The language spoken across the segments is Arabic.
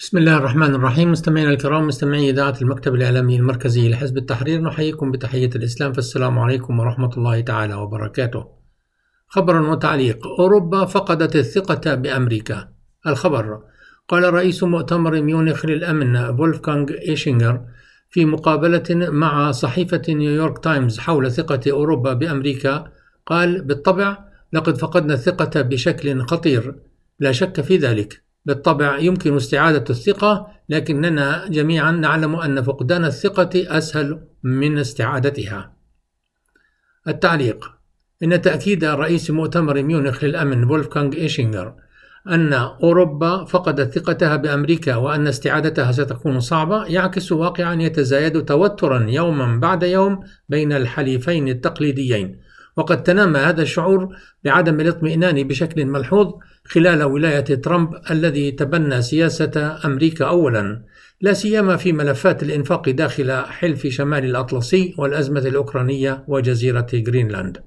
بسم الله الرحمن الرحيم. مستمعينا الكرام، مستمعي إذاعة المكتب الإعلامي المركزي لحزب التحرير، نحييكم بتحية الإسلام، فالسلام عليكم ورحمة الله تعالى وبركاته. خبر وتعليق: أوروبا فقدت الثقة بأمريكا. الخبر: قال رئيس مؤتمر ميونخ للأمن فولفغانغ إيشينغر في مقابلة مع صحيفة نيويورك تايمز حول ثقة أوروبا بأمريكا، قال: بالطبع لقد فقدنا الثقة بشكل خطير، لا شك في ذلك. بالطبع يمكن استعادة الثقة، لكننا جميعا نعلم أن فقدان الثقة أسهل من استعادتها. التعليق: إن تأكيد رئيس مؤتمر ميونخ للأمن فولفغانغ إيشينغر أن أوروبا فقدت ثقتها بأمريكا وأن استعادتها ستكون صعبة يعكس واقعا يتزايد توترا يوما بعد يوم بين الحليفين التقليديين، وقد تنامى هذا الشعور بعدم الاطمئنان بشكل ملحوظ خلال ولاية ترامب الذي تبنى سياسة أمريكا أولا، لا سيما في ملفات الإنفاق داخل حلف شمال الأطلسي والأزمة الأوكرانية وجزيرة غرينلاند.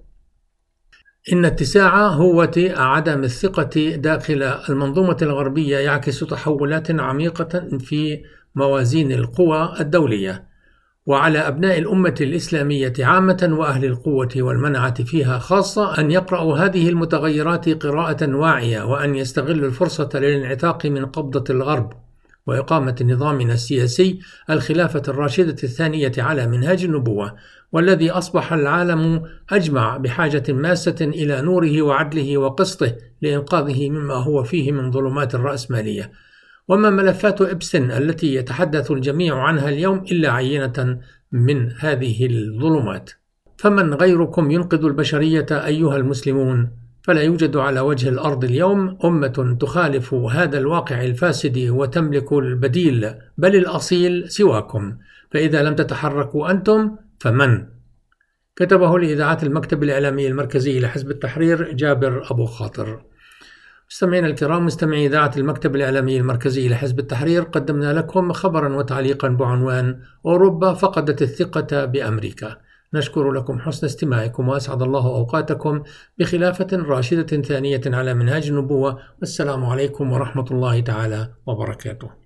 إن اتساع هوة عدم الثقة داخل المنظومة الغربية يعكس تحولات عميقة في موازين القوى الدولية، وعلى أبناء الأمة الإسلامية عامة وأهل القوة والمنعة فيها خاصة أن يقرأوا هذه المتغيرات قراءة واعية، وأن يستغلوا الفرصة للانعتاق من قبضة الغرب وإقامة نظامنا السياسي الخلافة الراشدة الثانية على منهاج النبوة، والذي أصبح العالم أجمع بحاجة ماسة إلى نوره وعدله وقسطه لإنقاذه مما هو فيه من ظلمات الرأسمالية. وما ملفات إبسن التي يتحدث الجميع عنها اليوم إلا عينة من هذه الظلمات. فمن غيركم ينقذ البشرية أيها المسلمون؟ فلا يوجد على وجه الأرض اليوم أمة تخالف هذا الواقع الفاسد وتملك البديل بل الأصيل سواكم، فإذا لم تتحركوا أنتم فمن؟ كتبه لإذاعة المكتب الإعلامي المركزي لحزب التحرير جابر أبو خاطر. مستمعينا الكرام، مستمعي إذاعة المكتب الإعلامي المركزي لحزب التحرير، قدمنا لكم خبرا وتعليقا بعنوان: أوروبا فقدت الثقة بأمريكا. نشكر لكم حسن استماعكم، وأسعد الله أوقاتكم بخلافة راشدة ثانية على منهاج النبوة، والسلام عليكم ورحمة الله تعالى وبركاته.